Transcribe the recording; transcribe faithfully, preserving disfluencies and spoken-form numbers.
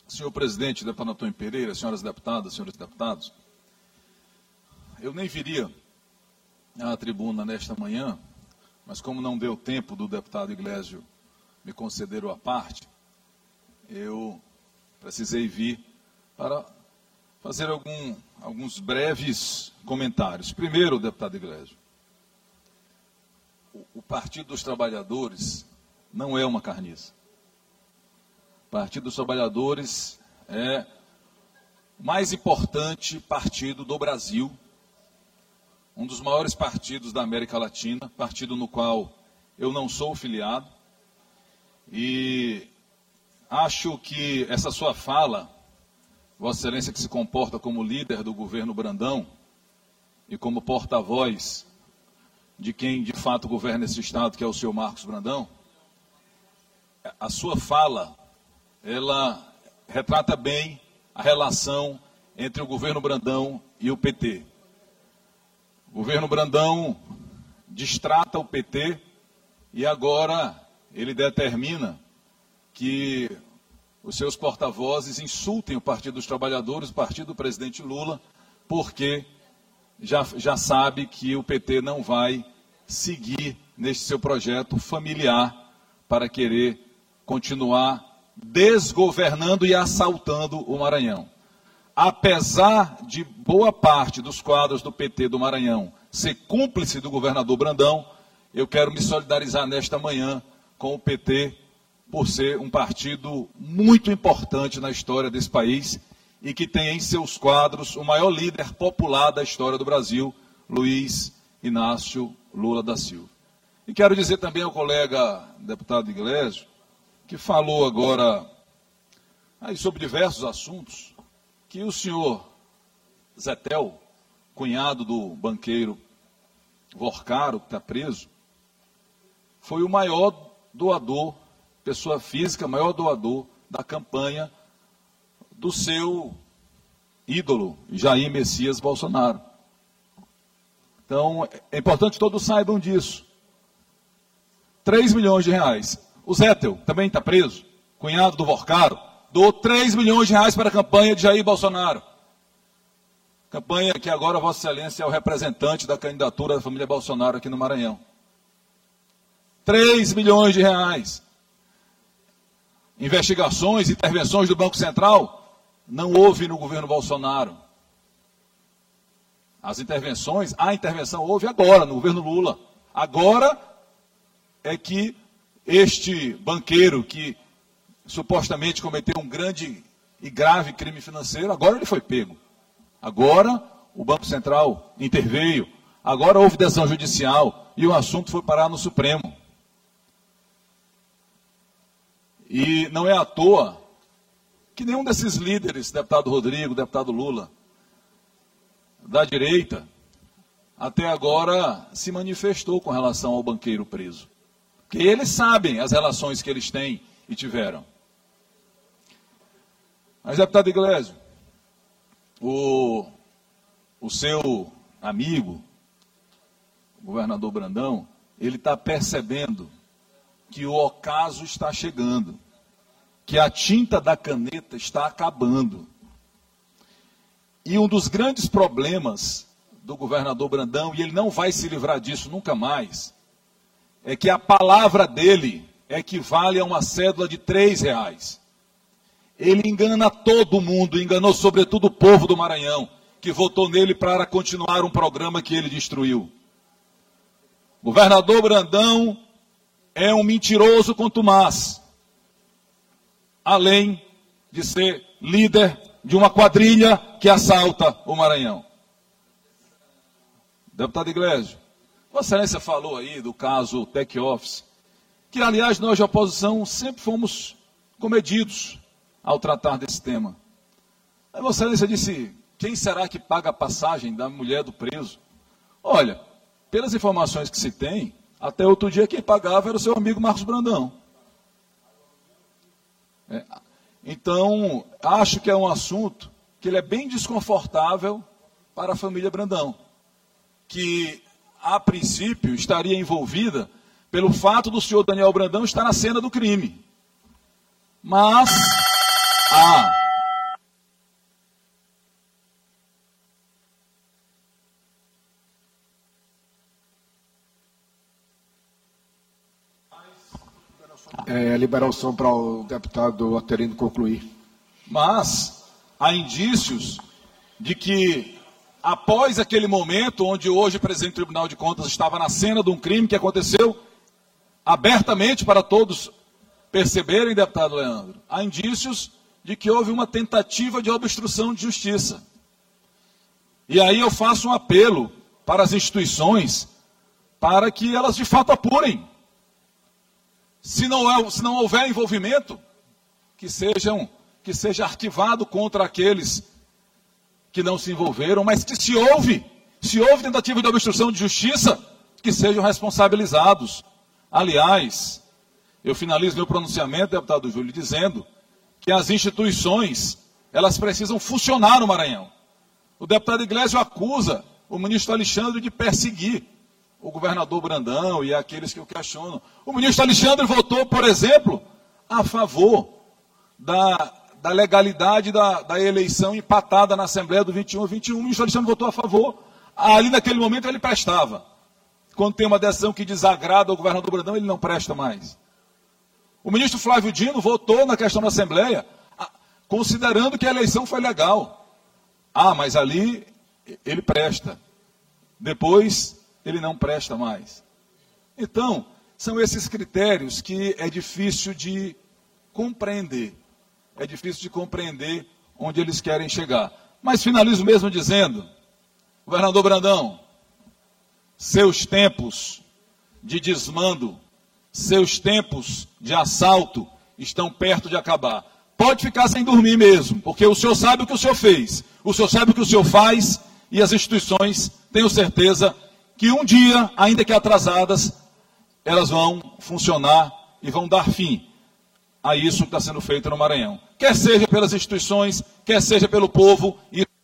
Senhor presidente, deputado Antônio Pereira, senhoras deputadas, senhores deputados, eu nem viria à tribuna nesta manhã, mas como não deu tempo do deputado Iglesio me conceder a parte, eu precisei vir para fazer algum, alguns breves comentários. Primeiro, deputado Iglesio, o, o Partido dos Trabalhadores não é uma carniça. O Partido dos Trabalhadores é o mais importante partido do Brasil, um dos maiores partidos da América Latina, partido no qual eu não sou filiado, e acho que essa sua fala, Vossa Excelência que se comporta como líder do governo Brandão e como porta-voz de quem de fato governa esse Estado, que é o senhor Marcos Brandão, a sua fala, ela retrata bem a relação entre o governo Brandão e o P T. O governo Brandão destrata o P T e agora ele determina que os seus porta-vozes insultem o Partido dos Trabalhadores, o partido do presidente Lula, porque já, já sabe que o P T não vai seguir neste seu projeto familiar para querer continuar desgovernando e assaltando o Maranhão. Apesar de boa parte dos quadros do P T do Maranhão ser cúmplice do governador Brandão, eu quero me solidarizar nesta manhã com o P T por ser um partido muito importante na história desse país e que tem em seus quadros o maior líder popular da história do Brasil, Luiz Inácio Lula da Silva. E quero dizer também ao colega deputado Iglesio, que falou agora aí sobre diversos assuntos, que o senhor Zetel, cunhado do banqueiro Vorcaro, que está preso, foi o maior doador, pessoa física, maior doador da campanha do seu ídolo, Jair Messias Bolsonaro. Então, é importante que todos saibam disso. três milhões de reais. O Zetel também está preso, cunhado do Vorcaro, doou três milhões de reais para a campanha de Jair Bolsonaro. Campanha que agora Vossa Excelência é o representante da candidatura da família Bolsonaro aqui no Maranhão. três milhões de reais. Investigações, intervenções do Banco Central, não houve no governo Bolsonaro. As intervenções, a intervenção houve agora, no governo Lula. Agora é que este banqueiro que supostamente cometeu um grande e grave crime financeiro, agora ele foi pego. Agora o Banco Central interveio, agora houve decisão judicial e o assunto foi parar no Supremo. E não é à toa que nenhum desses líderes, deputado Rodrigo, deputado Lula, da direita, até agora se manifestou com relação ao banqueiro preso. Porque eles sabem as relações que eles têm e tiveram. Mas, deputado Iglesio, o, o seu amigo, o governador Brandão, ele está percebendo que o ocaso está chegando, que a tinta da caneta está acabando. E um dos grandes problemas do governador Brandão, e ele não vai se livrar disso nunca mais, é que a palavra dele equivale a uma cédula de três reais. Ele engana todo mundo, enganou sobretudo o povo do Maranhão, que votou nele para continuar um programa que ele destruiu. Governador Brandão é um mentiroso contumaz, além de ser líder de uma quadrilha que assalta o Maranhão. Deputado Iglesio, Vossa Excelência falou aí do caso Tech Office, que, aliás, nós de oposição sempre fomos comedidos ao tratar desse tema. Aí Vossa Excelência disse, quem será que paga a passagem da mulher do preso? Olha, pelas informações que se tem, até outro dia quem pagava era o seu amigo Marcos Brandão. É, então, acho que é um assunto que ele é bem desconfortável para a família Brandão, que, a princípio, estaria envolvida pelo fato do senhor Daniel Brandão estar na cena do crime. Mas, ah, É, liberar o som para o deputado Aterino concluir. Mas há indícios de que, após aquele momento onde hoje o presidente do Tribunal de Contas estava na cena de um crime que aconteceu abertamente para todos perceberem, deputado Leandro, há indícios de que houve uma tentativa de obstrução de justiça. E aí eu faço um apelo para as instituições para que elas de fato apurem. Se não, é, se não houver envolvimento, que, sejam, que seja arquivado contra aqueles que não se envolveram, mas que se houve, se houve tentativa de obstrução de justiça, que sejam responsabilizados. Aliás, eu finalizo meu pronunciamento, deputado Júlio, dizendo que as instituições, elas precisam funcionar no Maranhão. O deputado Iglesias acusa o ministro Alexandre de perseguir o governador Brandão e aqueles que o questionam. O ministro Alexandre votou, por exemplo, a favor da, da legalidade da, da eleição empatada na Assembleia do vinte e um a vinte e um. O ministro Alexandre votou a favor. Ali naquele momento ele prestava. Quando tem uma decisão que desagrada ao governador Brandão, ele não presta mais. O ministro Flávio Dino votou na questão da Assembleia, considerando que a eleição foi legal. Ah, mas ali ele presta. Depois ele não presta mais. Então, são esses critérios que é difícil de compreender. É difícil de compreender onde eles querem chegar. Mas finalizo mesmo dizendo, governador Brandão, seus tempos de desmando, seus tempos de assalto estão perto de acabar. Pode ficar sem dormir mesmo, porque o senhor sabe o que o senhor fez, o senhor sabe o que o senhor faz, e as instituições, tenho certeza, que um dia, ainda que atrasadas, elas vão funcionar e vão dar fim a isso que está sendo feito no Maranhão. Quer seja pelas instituições, quer seja pelo povo, e